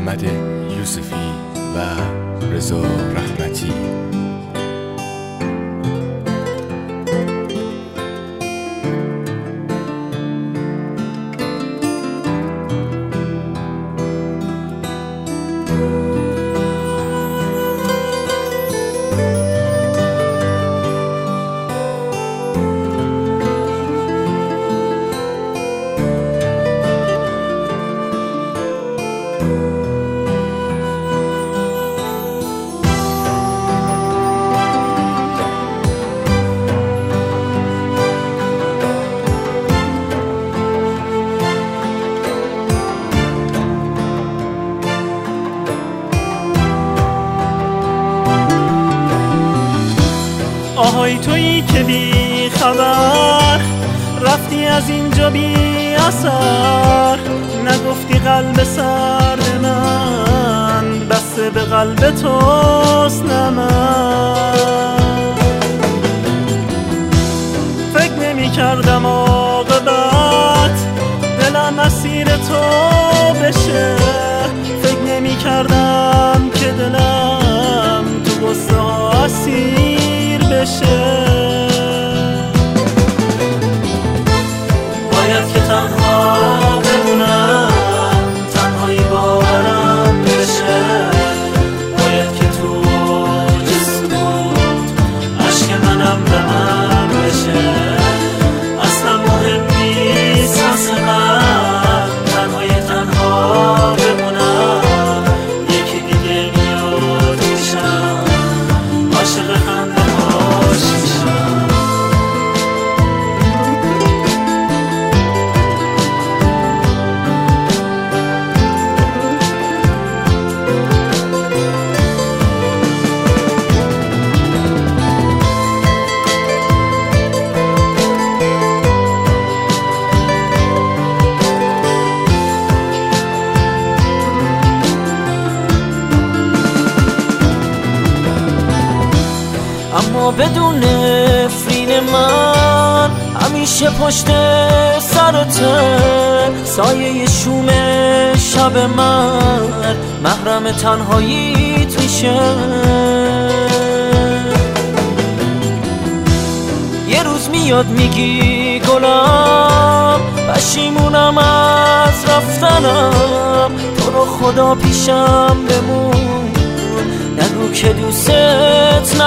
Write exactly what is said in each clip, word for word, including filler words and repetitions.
محمد یوسفی و رضا رحمتی. آهای تویی که بی خبر رفتی از اینجا بی اثر، نگفتی قلب سرد من بسته به قلب توست نه من. فکر نمی کردم عاقبت دلم اسیر تو بشه، فکر نمی کردم که دلم تو غصه ها اسیر بشه. باید که تنها بمونم، تنهایی باورم بشه، باید که تو جسمت عشق منم به من بشه. اصلا مهم نیست واسه من تنهای تنها بمونم، یکی دیگه میاد میشم عاشق خنده هاش میشم. اما بدون نفرین من همیشه پشت سرته، سایه شوم شب من محرم تنهاییت میشه. یه روز میاد میگی گلم پشیمونم از رفتنم، تو رو خدا پیشم بمون نگو که دوستت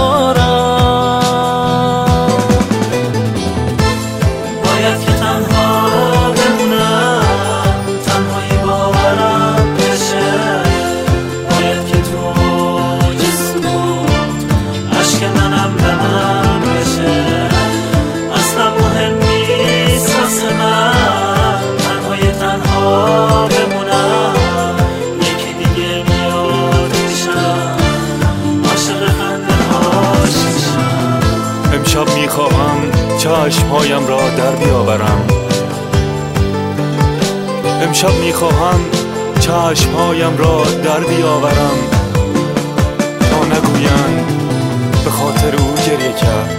ندارم. باید که تنها بمونم، تنهایی باورم بشه، باید که تو جسمت عشق منم به من بشه. اصلا مهم نیست واسه من تنهای تنها بمونم، یکی دیگه میاد میشم عاشق خنده هاش میشم. امشب میخواهم چشمهایم را در بیاورم، امشب میخواهم چشمهایم را در بیاورم تا نگویند به خاطر او گریه کرد.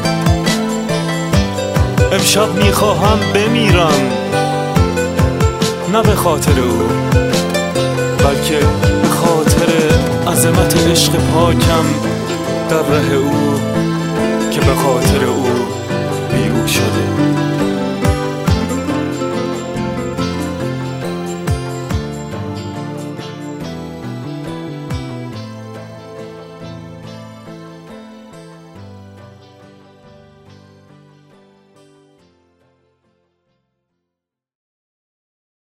امشب میخواهم بمیرم نه به خاطر او بلکه به خاطر عظمت عشق پاکم در ره او که به خاطر او بی او شده.